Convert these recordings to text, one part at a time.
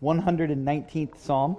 119th Psalm.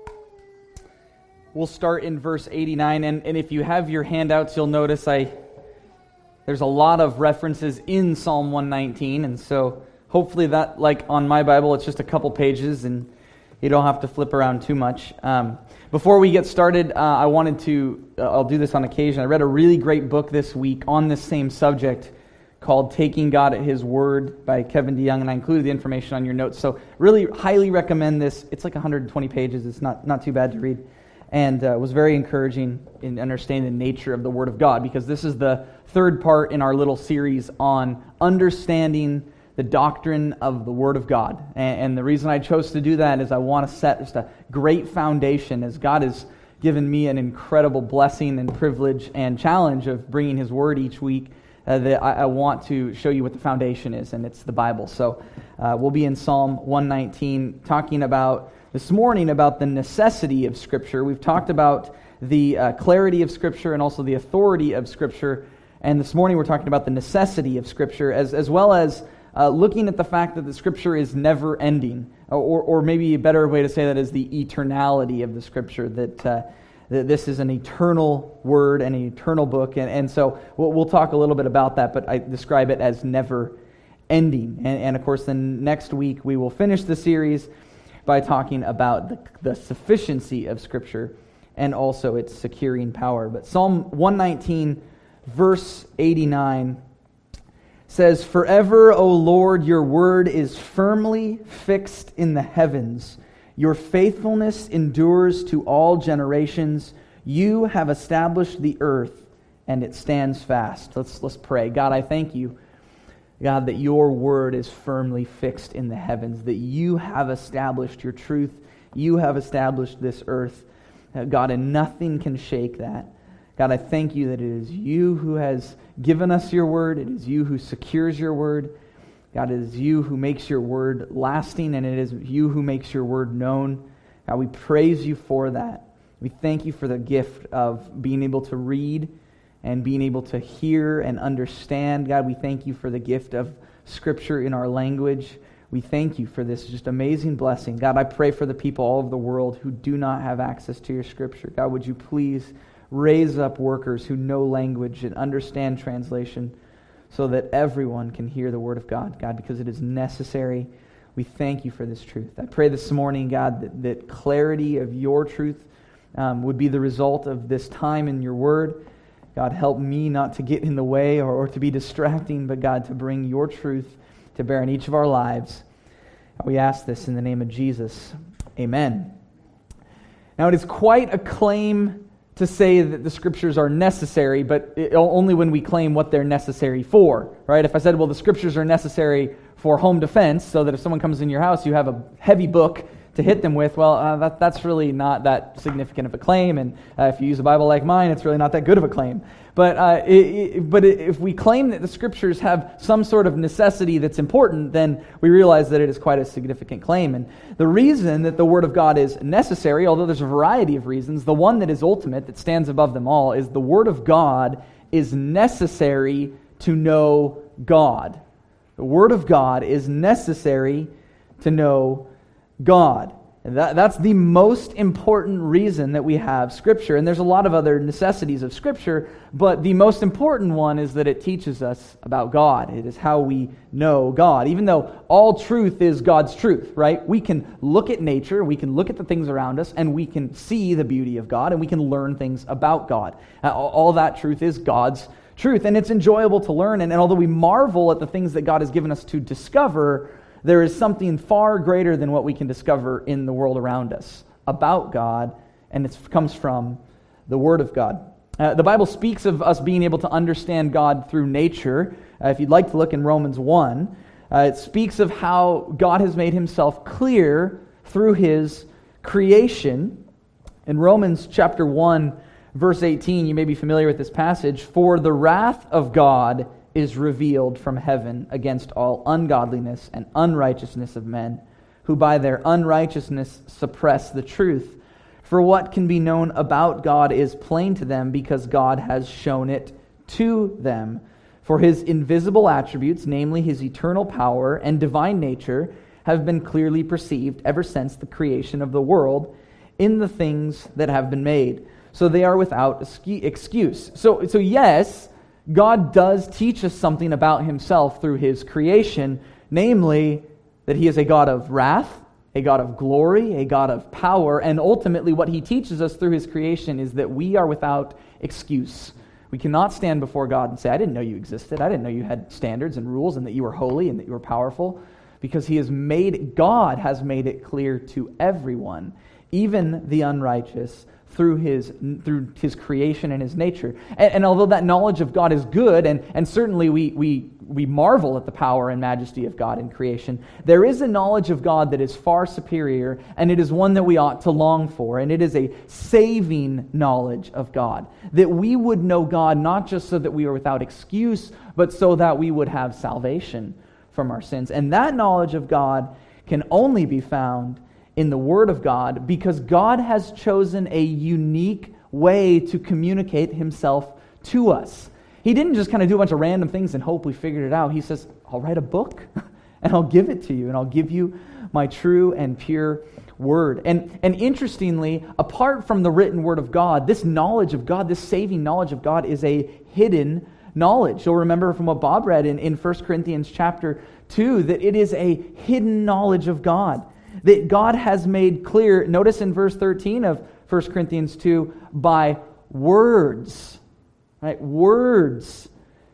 We'll start in verse 89, and if you have your handouts, you'll notice there's a lot of references in Psalm 119, and so hopefully that, like on my Bible, it's just a couple pages, and you don't have to flip around too much. Before we get started, I wanted to, I'll do this on occasion, I read a really great book this week on this same subject called Taking God at His Word by Kevin DeYoung, and I included the information on your notes, so really highly recommend this. It's like 120 pages, it's not too bad to read, and was very encouraging in understanding the nature of the Word of God, because this is the third part in our little series on understanding the doctrine of the Word of God. And the reason I chose to do that is I want to set just a great foundation, as God has given me an incredible blessing and privilege and challenge of bringing His Word each week, that I want to show you what the foundation is, and it's the Bible. So we'll be in Psalm 119 talking about, this morning, about the necessity of Scripture. We've talked about the clarity of Scripture and also the authority of Scripture, and this morning we're talking about the necessity of Scripture, as well as looking at the fact that the Scripture is never ending, or maybe a better way to say that is the eternality of the Scripture, that this is an eternal word, an eternal book, and so we'll talk a little bit about that, but I describe it as never ending. And of course, then next week we will finish the series by talking about the sufficiency of Scripture and also its securing power. But Psalm 119, verse 89 says, "Forever, O Lord, your word is firmly fixed in the heavens. Your faithfulness endures to all generations. You have established the earth, and it stands fast." Let's pray. God, I thank you, God, that your word is firmly fixed in the heavens, that you have established your truth. You have established this earth, God, and nothing can shake that. God, I thank you that it is you who has given us your word. It is you who secures your word. God, it is you who makes your word lasting, and it is you who makes your word known. God, we praise you for that. We thank you for the gift of being able to read and being able to hear and understand. God, we thank you for the gift of Scripture in our language. We thank you for this just amazing blessing. God, I pray for the people all over the world who do not have access to your Scripture. God, would you please raise up workers who know language and understand translation, so that everyone can hear the Word of God, God, because it is necessary. We thank you for this truth. I pray this morning, God, that clarity of your truth would be the result of this time in your Word. God, help me not to get in the way or to be distracting, but God, to bring your truth to bear in each of our lives. We ask this in the name of Jesus. Amen. Now, it is quite a claim to say that the Scriptures are necessary, but only when we claim what they're necessary for, right? If I said, well, the Scriptures are necessary for home defense, so that if someone comes in your house, you have a heavy book to hit them with, well, that's really not that significant of a claim, and if you use a Bible like mine, it's really not that good of a claim. But if we claim that the Scriptures have some sort of necessity that's important, then we realize that it is quite a significant claim. And the reason that the Word of God is necessary, although there's a variety of reasons, the one that is ultimate, that stands above them all, is the Word of God is necessary to know God. The Word of God is necessary to know God. And that's the most important reason that we have Scripture. And there's a lot of other necessities of Scripture, but the most important one is that it teaches us about God. It is how we know God. Even though all truth is God's truth, right? We can look at nature, we can look at the things around us, and we can see the beauty of God, and we can learn things about God. All that truth is God's truth, and it's enjoyable to learn. And although we marvel at the things that God has given us to discover, there is something far greater than what we can discover in the world around us about God, and it comes from the Word of God. The Bible speaks of us being able to understand God through nature. If you'd like to look in Romans 1, it speaks of how God has made Himself clear through His creation. In Romans chapter 1, verse 18, you may be familiar with this passage, "For the wrath of God is revealed from heaven against all ungodliness and unrighteousness of men, who by their unrighteousness suppress the truth. For what can be known about God is plain to them, because God has shown it to them. For His invisible attributes, namely His eternal power and divine nature, have been clearly perceived ever since the creation of the world in the things that have been made. So they are without excuse. So yes, God does teach us something about himself through his creation, namely that he is a God of wrath, a God of glory, a God of power, and ultimately what he teaches us through his creation is that we are without excuse. We cannot stand before God and say, I didn't know you existed, I didn't know you had standards and rules and that you were holy and that you were powerful, because God has made it clear to everyone, even the unrighteous, through his creation and his nature. And although that knowledge of God is good, and certainly we marvel at the power and majesty of God in creation, there is a knowledge of God that is far superior, and it is one that we ought to long for, and it is a saving knowledge of God, that we would know God not just so that we are without excuse, but so that we would have salvation from our sins. And that knowledge of God can only be found in the Word of God, because God has chosen a unique way to communicate himself to us. He didn't just kind of do a bunch of random things and hope we figured it out. He says, I'll write a book and I'll give it to you, and I'll give you my true and pure Word. And interestingly, apart from the written Word of God, this knowledge of God, this saving knowledge of God, is a hidden knowledge. You'll remember from what Bob read in 1 Corinthians chapter 2 that it is a hidden knowledge of God that God has made clear. Notice in verse 13 of 1 Corinthians 2, by words, right? Words,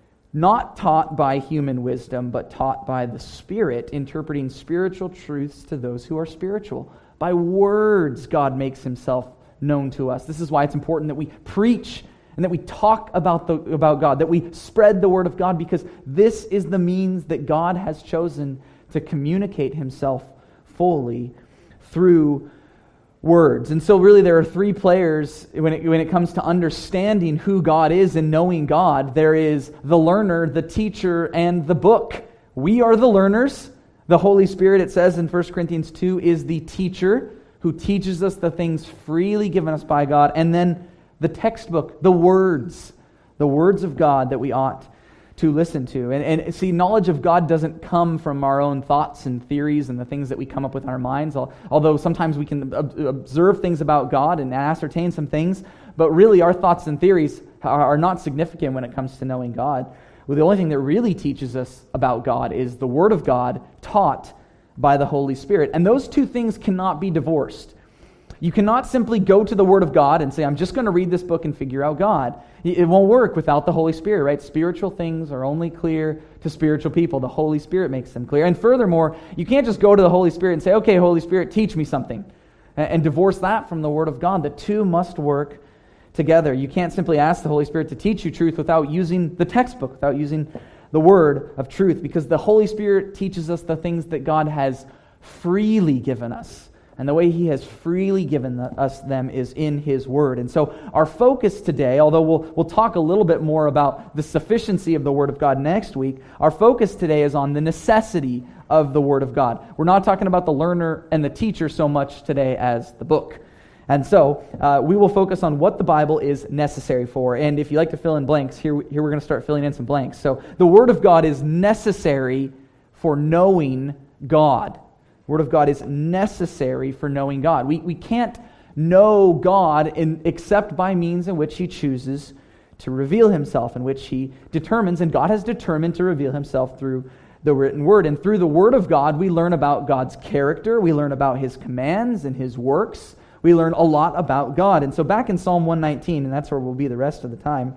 not taught by human wisdom, but taught by the Spirit, interpreting spiritual truths to those who are spiritual. By words, God makes himself known to us. This is why it's important that we preach and that we talk about God, that we spread the Word of God, because this is the means that God has chosen to communicate himself fully through words. And so really there are three players when it comes to understanding who God is and knowing God. There is the learner, the teacher, and the book. We are the learners. The Holy Spirit, it says in 1 Corinthians 2, is the teacher who teaches us the things freely given us by God. And then the textbook, the words of God that we ought to listen to. And see, knowledge of God doesn't come from our own thoughts and theories and the things that we come up with in our minds, although sometimes we can observe things about God and ascertain some things, but really our thoughts and theories are not significant when it comes to knowing God. Well, the only thing that really teaches us about God is the Word of God taught by the Holy Spirit. And those two things cannot be divorced. You cannot simply go to the Word of God and say, I'm just going to read this book and figure out God. It won't work without the Holy Spirit, right? Spiritual things are only clear to spiritual people. The Holy Spirit makes them clear. And furthermore, you can't just go to the Holy Spirit and say, okay, Holy Spirit, teach me something, and divorce that from the Word of God. The two must work together. You can't simply ask the Holy Spirit to teach you truth without using the textbook, without using the Word of truth, because the Holy Spirit teaches us the things that God has freely given us. And the way he has freely given us them is in his Word. And so our focus today, although we'll talk a little bit more about the sufficiency of the Word of God next week, our focus today is on the necessity of the Word of God. We're not talking about the learner and the teacher so much today as the book. And so we will focus on what the Bible is necessary for. And if you like to fill in blanks, here we're going to start filling in some blanks. So the Word of God is necessary for knowing God. Word of God is necessary for knowing God. We can't know God except by means in which he chooses to reveal himself, in which he determines, and God has determined to reveal himself through the written Word. And through the Word of God, we learn about God's character, we learn about his commands and his works, we learn a lot about God. And so back in Psalm 119, and that's where we'll be the rest of the time,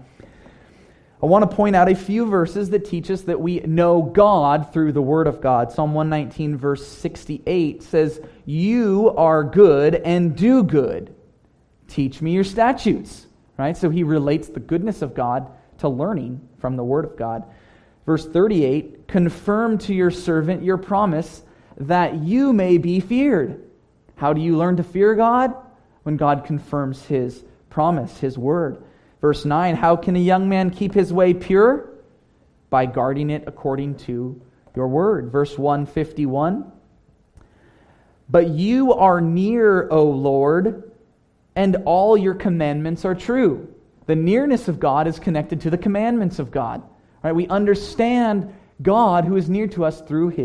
I want to point out a few verses that teach us that we know God through the Word of God. Psalm 119 verse 68 says, "You are good and do good. Teach me your statutes." Right? So he relates the goodness of God to learning from the Word of God. Verse 38, "Confirm to your servant your promise that you may be feared." How do you learn to fear God? When God confirms his promise, his Word. Verse 9, "How can a young man keep his way pure? By guarding it according to your Word." Verse 151, "But you are near, O Lord, and all your commandments are true." The nearness of God is connected to the commandments of God. Right? We understand God who is near to us through his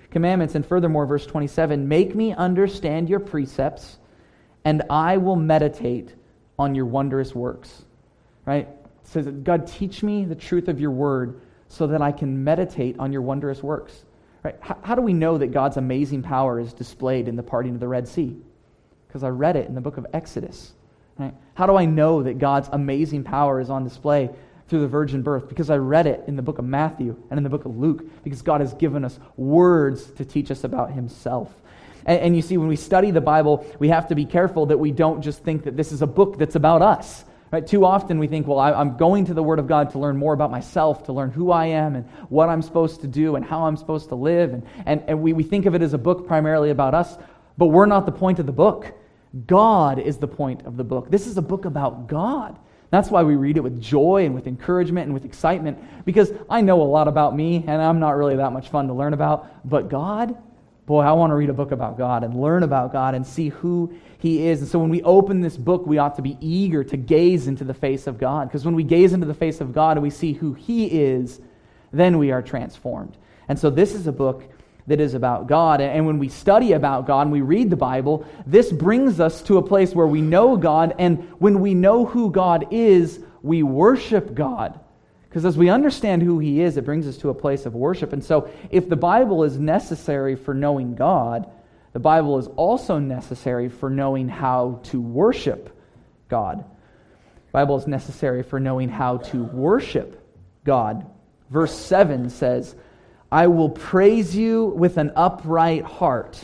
commandments. And furthermore, verse 27, make me understand your precepts, and I will meditate on your wondrous works. Right? It says, God, teach me the truth of your word so that I can meditate on your wondrous works. Right? How do we know that God's amazing power is displayed in the parting of the Red Sea? Because I read it in the book of Exodus. Right? How do I know that God's amazing power is on display through the virgin birth? Because I read it in the book of Matthew and in the book of Luke, because God has given us words to teach us about himself. And you see, when we study the Bible, we have to be careful that we don't just think that this is a book that's about us. Right? Too often we think, well, I'm going to the Word of God to learn more about myself, to learn who I am and what I'm supposed to do and how I'm supposed to live. And we think of it as a book primarily about us, but we're not the point of the book. God is the point of the book. This is a book about God. That's why we read it with joy and with encouragement and with excitement, because I know a lot about me, and I'm not really that much fun to learn about, but God, boy, I want to read a book about God and learn about God and see who he is. And so when we open this book, we ought to be eager to gaze into the face of God, because when we gaze into the face of God and we see who he is, then we are transformed. And so this is a book that is about God. And when we study about God and we read the Bible, this brings us to a place where we know God, and when we know who God is, we worship God. Because as we understand who he is, it brings us to a place of worship. And so if the Bible is necessary for knowing God, the Bible is also necessary for knowing how to worship God. The Bible is necessary for knowing how to worship God. Verse 7 says, I will praise you with an upright heart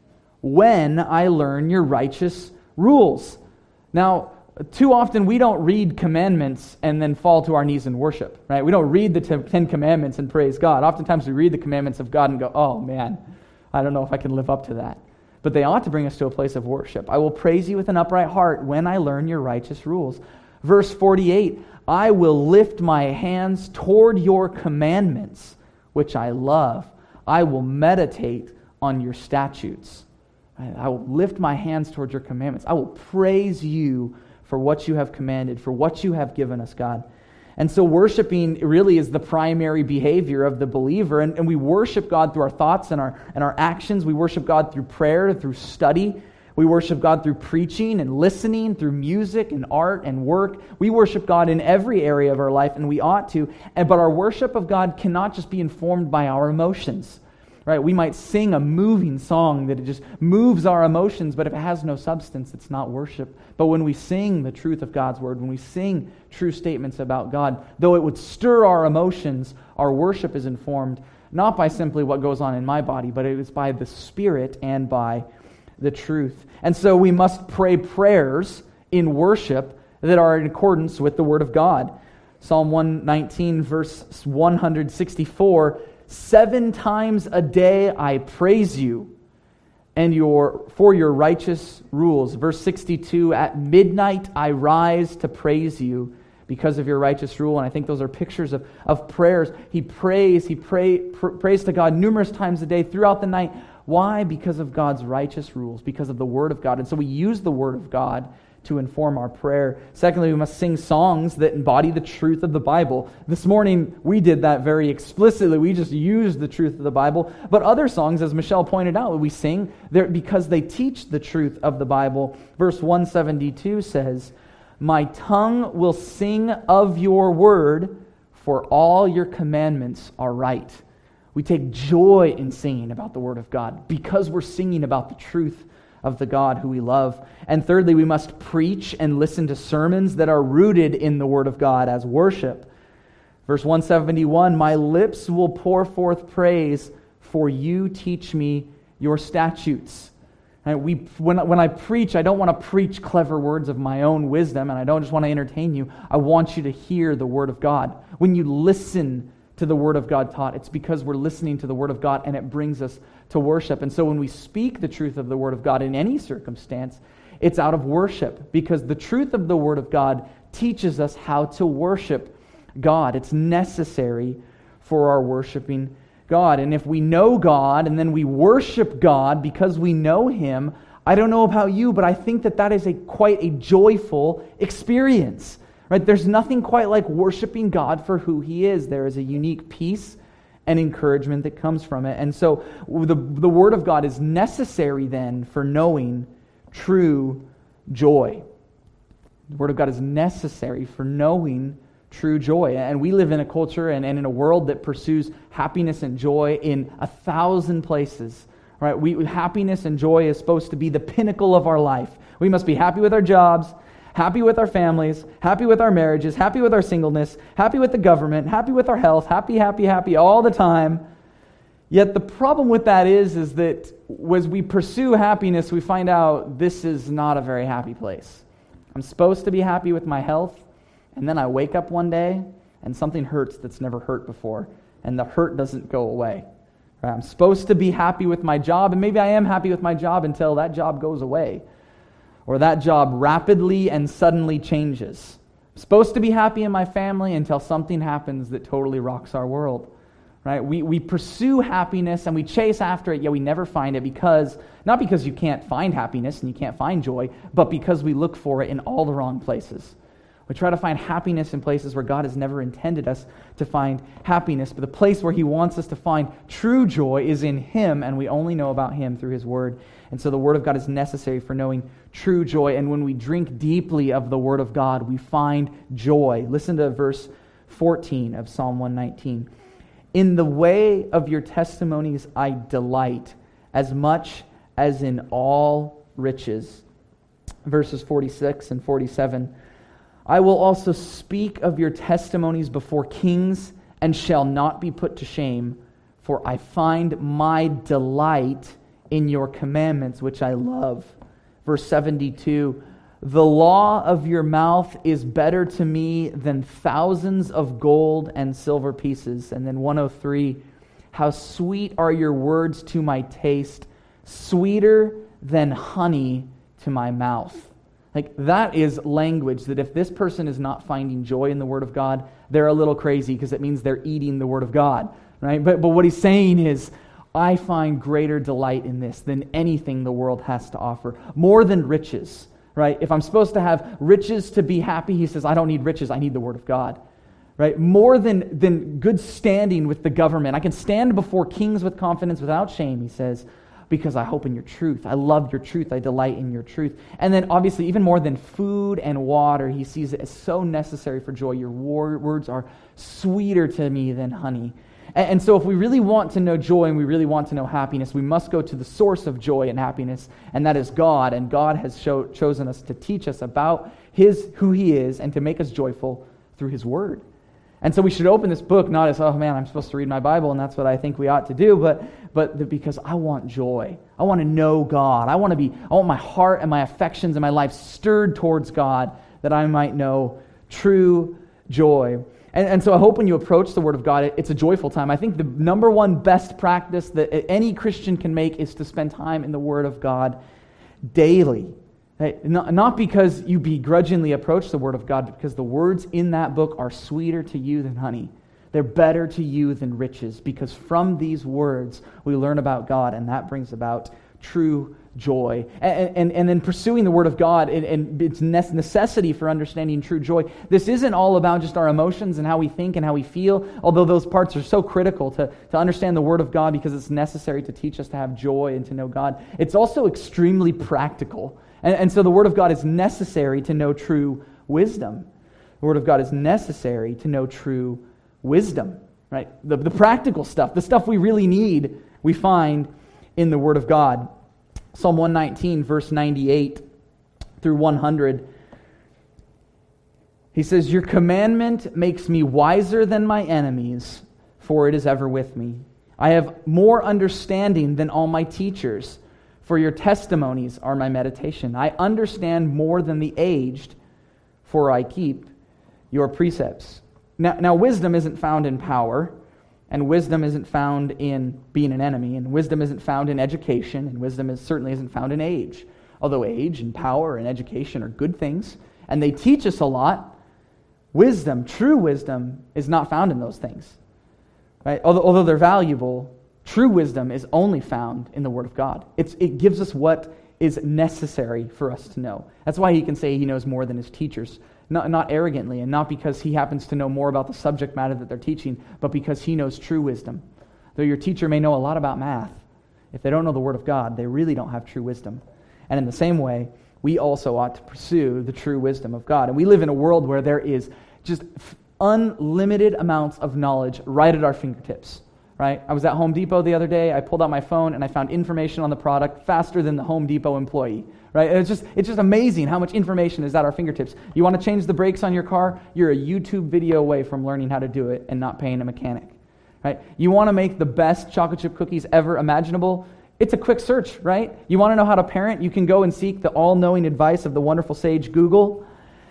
when I learn your righteous rules. Now, too often we don't read commandments and then fall to our knees and worship, right? We don't read the 10 commandments and praise God. Oftentimes we read the commandments of God and go, oh man, I don't know if I can live up to that. But they ought to bring us to a place of worship. I will praise you with an upright heart when I learn your righteous rules. Verse 48, I will lift my hands toward your commandments, which I love. I will meditate on your statutes. I will lift my hands toward your commandments. I will praise you for what you have commanded, for what you have given us, God. And so worshiping really is the primary behavior of the believer. And we worship God through our thoughts and our actions. We worship God through prayer, through study. We worship God through preaching and listening, through music and art and work. We worship God in every area of our life, and we ought to. But our worship of God cannot just be informed by our emotions. Right? We might sing a moving song that it just moves our emotions, but if it has no substance, it's not worship. But when we sing the truth of God's word, when we sing true statements about God, though it would stir our emotions, our worship is informed not by simply what goes on in my body, but it is by the Spirit and by the truth. And so we must pray prayers in worship that are in accordance with the Word of God. Psalm 119, verse 164, 7 times a day I praise you, and for your righteous rules. Verse 62, at midnight I rise to praise you because of your righteous rule. And I think those are pictures of prayers. He prays to God numerous times a day throughout the night. Why? Because of God's righteous rules, because of the Word of God. And so we use the Word of God to inform our prayer. Secondly, we must sing songs that embody the truth of the Bible. This morning, we did that very explicitly. We just used the truth of the Bible. But other songs, as Michelle pointed out, we sing because they teach the truth of the Bible. Verse 172 says, my tongue will sing of your word, for all your commandments are right. We take joy in singing about the Word of God because we're singing about the truth of the God who we love. And thirdly, we must preach and listen to sermons that are rooted in the Word of God as worship. Verse 171, my lips will pour forth praise, for you teach me your statutes. And when I preach, I don't want to preach clever words of my own wisdom, and I don't just want to entertain you. I want you to hear the Word of God. When you listen to the Word of God taught, it's because we're listening to the Word of God, and it brings us to worship. And so when we speak the truth of the Word of God in any circumstance, it's out of worship, because the truth of the Word of God teaches us how to worship God. It's necessary for our worshiping God. And if we know God and then we worship God because we know Him, I don't know about you, but I think that is quite a joyful experience. Right? There's nothing quite like worshiping God for who He is. There is a unique peace and encouragement that comes from it. And so the Word of God is necessary then for knowing true joy. The Word of God is necessary for knowing true joy. And we live in a culture and in a world that pursues happiness and joy in 1,000 places. Right? Happiness and joy is supposed to be the pinnacle of our life. We must be happy with our jobs, happy with our families, happy with our marriages, happy with our singleness, happy with the government, happy with our health, happy all the time. Yet the problem with that is that as we pursue happiness, we find out this is not a very happy place. I'm supposed to be happy with my health, and then I wake up one day and something hurts that's never hurt before, and the hurt doesn't go away. Right? I'm supposed to be happy with my job, and maybe I am happy with my job until that job goes away, or that job rapidly and suddenly changes. I'm supposed to be happy in my family until something happens that totally rocks our world. Right? We pursue happiness and we chase after it, yet we never find it not because you can't find happiness and you can't find joy, but because we look for it in all the wrong places. We try to find happiness in places where God has never intended us to find happiness, but the place where He wants us to find true joy is in Him, and we only know about Him through His Word. And so the Word of God is necessary for knowing true joy, and when we drink deeply of the Word of God, we find joy. Listen to verse 14 of Psalm 119. In the way of your testimonies I delight, as much as in all riches. Verses 46 and 47. I will also speak of your testimonies before kings and shall not be put to shame, for I find my delight in your commandments, which I love. Verse 72. The law of your mouth is better to me than thousands of gold and silver pieces. And then 103, how sweet are your words to my taste, sweeter than honey to my mouth. Like, that is language that if this person is not finding joy in the Word of God, they're a little crazy, because it means they're eating the Word of God, right? But what he's saying is, I find greater delight in this than anything the world has to offer, more than riches. Right? If I'm supposed to have riches to be happy, he says, I don't need riches, I need the Word of God. Right? More than good standing with the government. I can stand before kings with confidence without shame, he says, because I hope in your truth. I love your truth. I delight in your truth. And then obviously, even more than food and water, he sees it as so necessary for joy. Your words are sweeter to me than honey. And so if we really want to know joy and we really want to know happiness, we must go to the source of joy and happiness, and that is God. And God has chosen us to teach us about who He is and to make us joyful through His Word. And so we should open this book not as, oh man, I'm supposed to read my Bible and that's what I think we ought to do, but because I want joy. I want to know God. I want my heart and my affections and my life stirred towards God, that I might know true joy. And so I hope when you approach the Word of God, it's a joyful time. I think the number one best practice that any Christian can make is to spend time in the Word of God daily. Not because you begrudgingly approach the Word of God, but because the words in that book are sweeter to you than honey. They're better to you than riches, because from these words we learn about God, and that brings about true joy. And then pursuing the Word of God and its necessity for understanding true joy. This isn't all about just our emotions and how we think and how we feel, although those parts are so critical to understand the Word of God, because it's necessary to teach us to have joy and to know God. It's also extremely practical. And so the Word of God is necessary to know true wisdom. The Word of God is necessary to know true wisdom. Right? The practical stuff, the stuff we really need, we find in the Word of God. Psalm 119, verse 98 through 100. He says, your commandment makes me wiser than my enemies, for it is ever with me. I have more understanding than all my teachers, for your testimonies are my meditation. I understand more than the aged, for I keep your precepts. Now wisdom isn't found in power, and wisdom isn't found in being an enemy, and wisdom isn't found in education, and wisdom certainly isn't found in age. Although age and power and education are good things, and they teach us a lot, wisdom, true wisdom, is not found in those things. Right? Although they're valuable, true wisdom is only found in the Word of God. It gives us what is necessary for us to know. That's why he can say he knows more than his teachers. Not arrogantly, and not because he happens to know more about the subject matter that they're teaching, but because he knows true wisdom. Though your teacher may know a lot about math, if they don't know the Word of God, they really don't have true wisdom. And in the same way, we also ought to pursue the true wisdom of God. And we live in a world where there is just unlimited amounts of knowledge right at our fingertips. Right? I was at Home Depot the other day. I pulled out my phone and I found information on the product faster than the Home Depot employee. Right? And it's just amazing how much information is at our fingertips. You want to change the brakes on your car? You're a YouTube video away from learning how to do it and not paying a mechanic. Right? You want to make the best chocolate chip cookies ever imaginable? It's a quick search, right? You want to know how to parent? You can go and seek the all-knowing advice of the wonderful sage Google.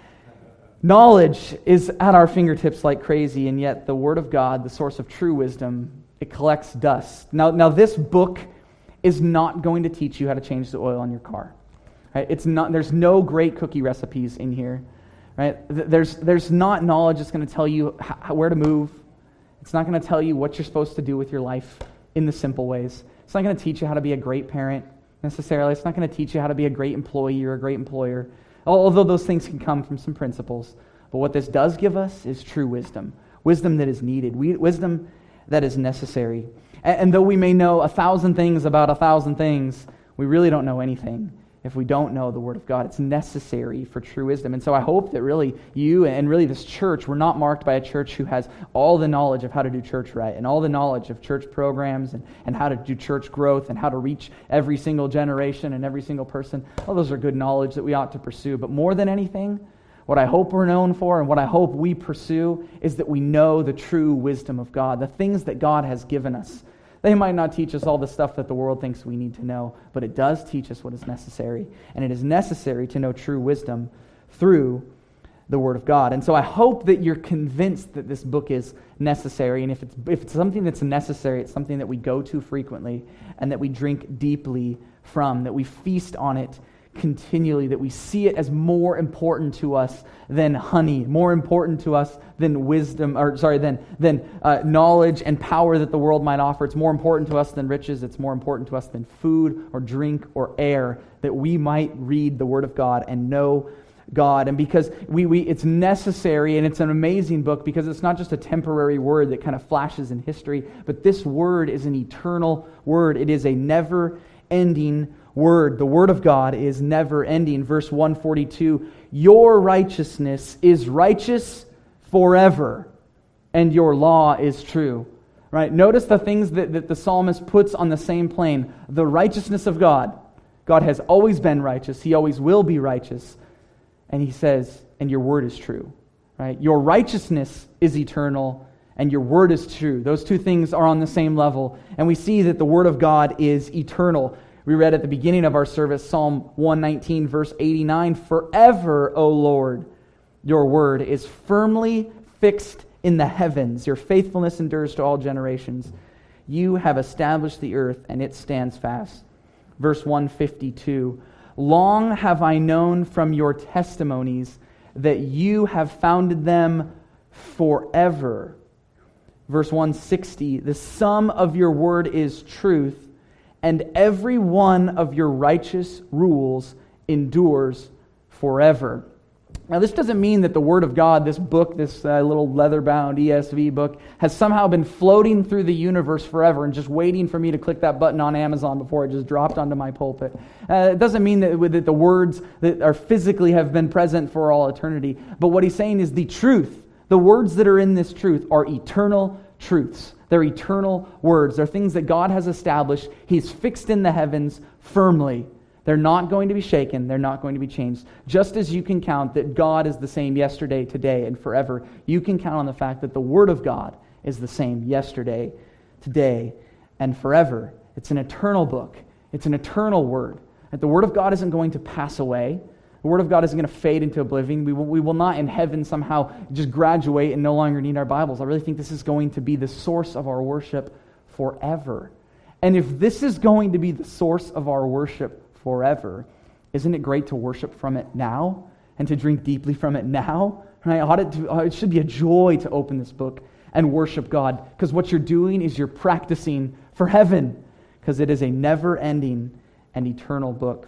Knowledge is at our fingertips like crazy, and yet the Word of God, the source of true wisdom, it collects dust. Now this book is not going to teach you how to change the oil on your car. Right? It's not. There's no great cookie recipes in here. Right? There's not knowledge that's going to tell you where to move. It's not going to tell you what you're supposed to do with your life in the simple ways. It's not going to teach you how to be a great parent necessarily. It's not going to teach you how to be a great employee or a great employer, although those things can come from some principles. But what this does give us is true wisdom. Wisdom that is needed. Wisdom that is necessary. And though we may know 1,000 things about 1,000 things, we really don't know anything if we don't know the Word of God. It's necessary for true wisdom. And so I hope that really you and really this church, we're not marked by a church who has all the knowledge of how to do church right and all the knowledge of church programs and how to do church growth and how to reach every single generation and every single person. All those are good knowledge that we ought to pursue. But more than anything, what I hope we're known for and what I hope we pursue is that we know the true wisdom of God, the things that God has given us. They might not teach us all the stuff that the world thinks we need to know, but it does teach us what is necessary. And it is necessary to know true wisdom through the Word of God. And so I hope that you're convinced that this book is necessary. And if it's something that's necessary, it's something that we go to frequently and that we drink deeply from, that we feast on it continually, that we see it as more important to us than honey, more important to us than wisdom, than knowledge and power that the world might offer. It's more important to us than riches. It's more important to us than food or drink or air, that we might read the Word of God and know God. And because it's necessary, and it's an amazing book because it's not just a temporary word that kind of flashes in history, but this word is an eternal word. It is a never-ending word. The Word of God is never ending. Verse 142, your righteousness is righteous forever, and your law is true. Right? Notice the things that the psalmist puts on the same plane. The righteousness of God. God has always been righteous. He always will be righteous. And he says, and your word is true. Right? Your righteousness is eternal, and your word is true. Those two things are on the same level. And we see that the Word of God is eternal. We read at the beginning of our service, Psalm 119, verse 89, forever, O Lord, your word is firmly fixed in the heavens. Your faithfulness endures to all generations. You have established the earth, and it stands fast. Verse 152, long have I known from your testimonies that you have founded them forever. Verse 160, the sum of your word is truth, and every one of your righteous rules endures forever. Now, this doesn't mean that the Word of God, this book, this little leather-bound ESV book, has somehow been floating through the universe forever and just waiting for me to click that button on Amazon before it just dropped onto my pulpit. It doesn't mean that the words that are physically have been present for all eternity. But what he's saying is the truth, the words that are in this truth are eternal truths. They're eternal words. They're things that God has established. He's fixed in the heavens firmly. They're not going to be shaken. They're not going to be changed. Just as you can count that God is the same yesterday, today, and forever, you can count on the fact that the Word of God is the same yesterday, today, and forever. It's an eternal book. It's an eternal Word. And the Word of God isn't going to pass away. The Word of God isn't going to fade into oblivion. We will not in heaven somehow just graduate and no longer need our Bibles. I really think this is going to be the source of our worship forever. And if this is going to be the source of our worship forever, isn't it great to worship from it now and to drink deeply from it now? Right? It should be a joy to open this book and worship God, because what you're doing is you're practicing for heaven, because it is a never-ending and eternal book.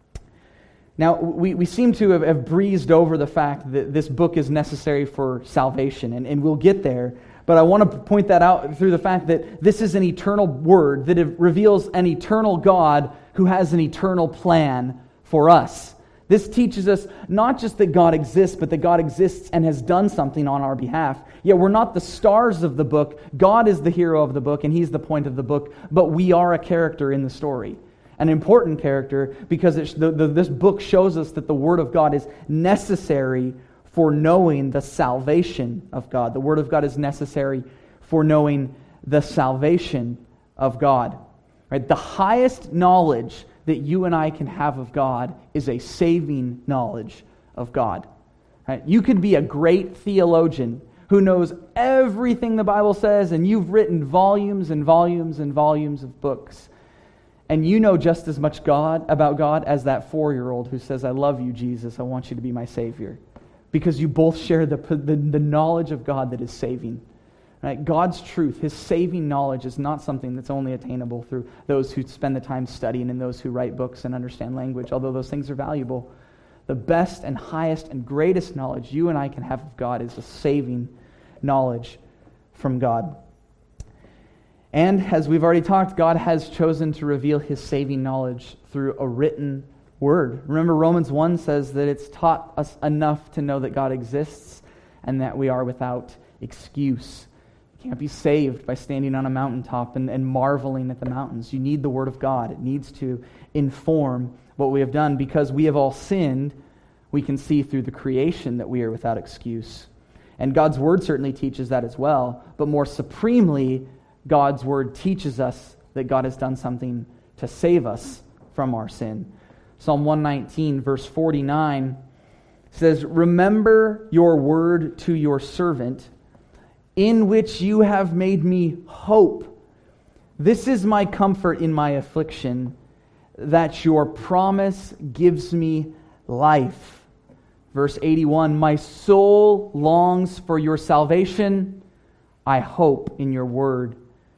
Now, we seem to have breezed over the fact that this book is necessary for salvation, and we'll get there. But I want to point that out through the fact that this is an eternal word, that it reveals an eternal God who has an eternal plan for us. This teaches us not just that God exists, but that God exists and has done something on our behalf. Yet we're not the stars of the book. God is the hero of the book, and He's the point of the book, but we are a character in the story. An important character, because this book shows us that the Word of God is necessary for knowing the salvation of God. The Word of God is necessary for knowing the salvation of God. Right? The highest knowledge that you and I can have of God is a saving knowledge of God. Right? You could be a great theologian who knows everything the Bible says, and you've written volumes and volumes and volumes of books, and you know just as much about God as that 4-year-old who says, "I love you, Jesus. I want you to be my Savior." Because you both share the knowledge of God that is saving. Right? God's truth, His saving knowledge, is not something that's only attainable through those who spend the time studying and those who write books and understand language, although those things are valuable. The best and highest and greatest knowledge you and I can have of God is a saving knowledge from God. And as we've already talked, God has chosen to reveal His saving knowledge through a written word. Remember, Romans 1 says that it's taught us enough to know that God exists and that we are without excuse. You can't be saved by standing on a mountaintop and marveling at the mountains. You need the Word of God. It needs to inform what we have done. Because we have all sinned, we can see through the creation that we are without excuse. And God's Word certainly teaches that as well. But more supremely, God's Word teaches us that God has done something to save us from our sin. Psalm 119, verse 49 says, "Remember your word to your servant, in which you have made me hope. This is my comfort in my affliction, that your promise gives me life." Verse 81, "My soul longs for your salvation. I hope in your word."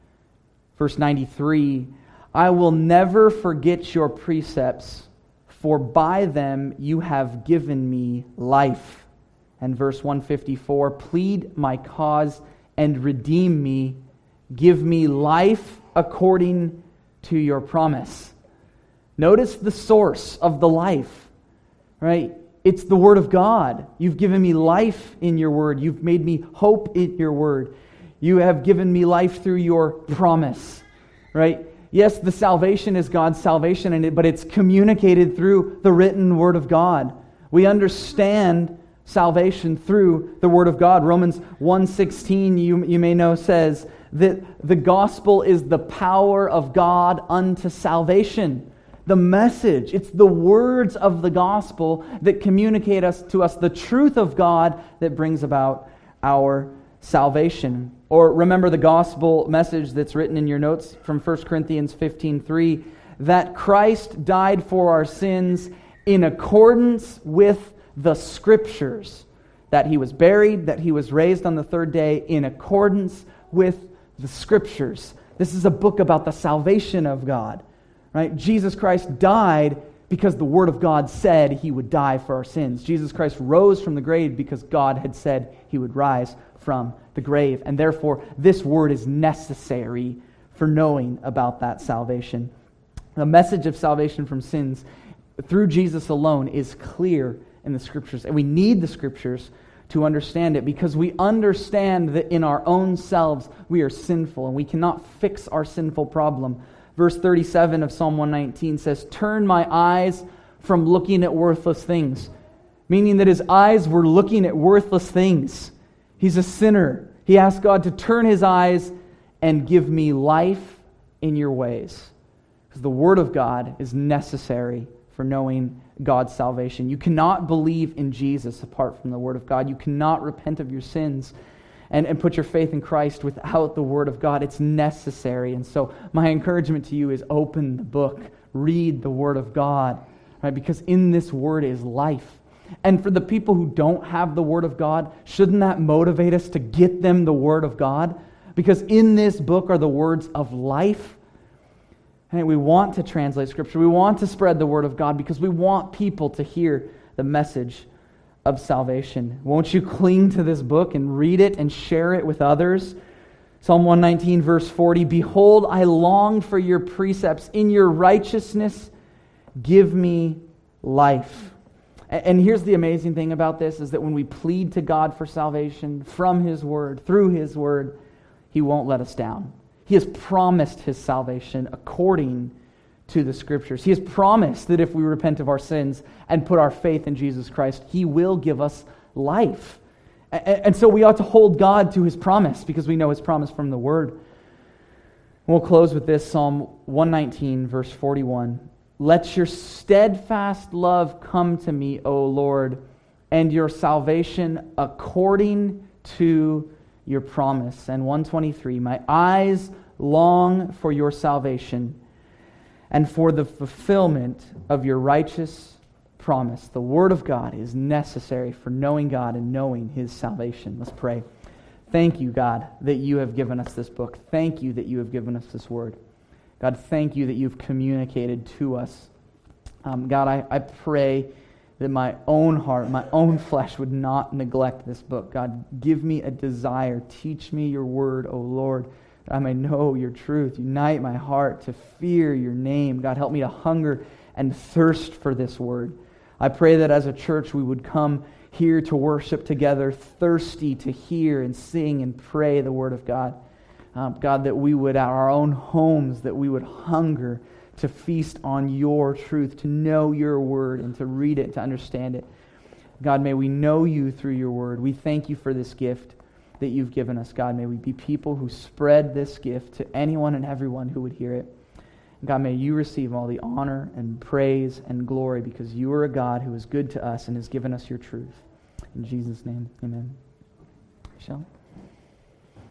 Verse 93, "I will never forget your precepts, for by them you have given me life." And verse 154, "Plead my cause and redeem me. Give me life according to your promise." Notice the source of the life, right? It's the Word of God. You've given me life in your Word. You've made me hope in your Word. You have given me life through your promise, right? Yes, the salvation is God's salvation, but it's communicated through the written Word of God. We understand salvation through the Word of God. Romans 1:16, you may know, says that the gospel is the power of God unto salvation. The message, it's the words of the gospel that communicate to us the truth of God that brings about our salvation. Or remember the gospel message that's written in your notes from 1 Corinthians 15:3, that Christ died for our sins in accordance with the Scriptures, that He was buried, that He was raised on the third day in accordance with the Scriptures. This is a book about the salvation of God, right? Jesus Christ died because the Word of God said He would die for our sins. Jesus Christ rose from the grave because God had said He would rise from the grave. And therefore, this Word is necessary for knowing about that salvation. The message of salvation from sins through Jesus alone is clear in the Scriptures. And we need the Scriptures to understand it, because we understand that in our own selves we are sinful and we cannot fix our sinful problem. Verse 37 of Psalm 119 says, "Turn my eyes from looking at worthless things." Meaning that his eyes were looking at worthless things. He's a sinner. He asked God to turn his eyes and give me life in your ways. Because the Word of God is necessary for knowing God's salvation. You cannot believe in Jesus apart from the Word of God. You cannot repent of your sins and put your faith in Christ without the Word of God. It's necessary. And so my encouragement to you is open the book. Read the Word of God. Right? Because in this Word is life. And for the people who don't have the Word of God, shouldn't that motivate us to get them the Word of God? Because in this book are the words of life. And we want to translate Scripture. We want to spread the Word of God because we want people to hear the message of salvation. Won't you cling to this book and read it and share it with others? Psalm 119, verse 40, "Behold, I long for your precepts. In your righteousness, give me life." And here's the amazing thing about this, is that when we plead to God for salvation from His Word, through His Word, He won't let us down. He has promised His salvation according to the Scriptures. He has promised that if we repent of our sins and put our faith in Jesus Christ, He will give us life. And so we ought to hold God to His promise, because we know His promise from the Word. We'll close with this, Psalm 119, verse 41. "Let your steadfast love come to me, O Lord, and your salvation according to your promise." And 123, "My eyes long for your salvation and for the fulfillment of your righteous promise." The Word of God is necessary for knowing God and knowing His salvation. Let's pray. Thank you, God, that you have given us this book. Thank you that you have given us this Word. God, thank you that you've communicated to us. God, I pray that my own heart, my own flesh would not neglect this book. God, give me a desire. Teach me your Word, O Lord, that I may know your truth. Unite my heart to fear your name. God, help me to hunger and thirst for this Word. I pray that as a church we would come here to worship together, thirsty to hear and sing and pray the Word of God. God, that we would, at our own homes, that we would hunger to feast on your truth, to know your Word and to read it, to understand it. God, may we know you through your Word. We thank you for this gift that you've given us. God, may we be people who spread this gift to anyone and everyone who would hear it. God, may you receive all the honor and praise and glory, because you are a God who is good to us and has given us your truth. In Jesus' name, amen. Michelle?